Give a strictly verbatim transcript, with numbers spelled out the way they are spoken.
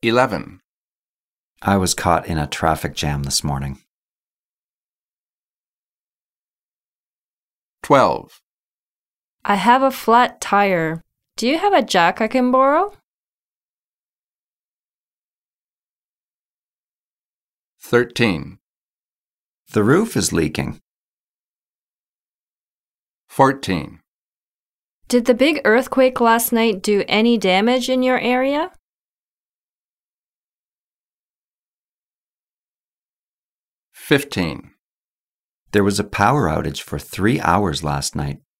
Eleven. I was caught in a traffic jam this morning. Twelve. I have a flat tire. Do you have a jack I can borrow? Thirteen. The roof is leaking. Fourteen. Did the big earthquake last night do any damage in your area? Fifteen. There was a power outage for three hours last night.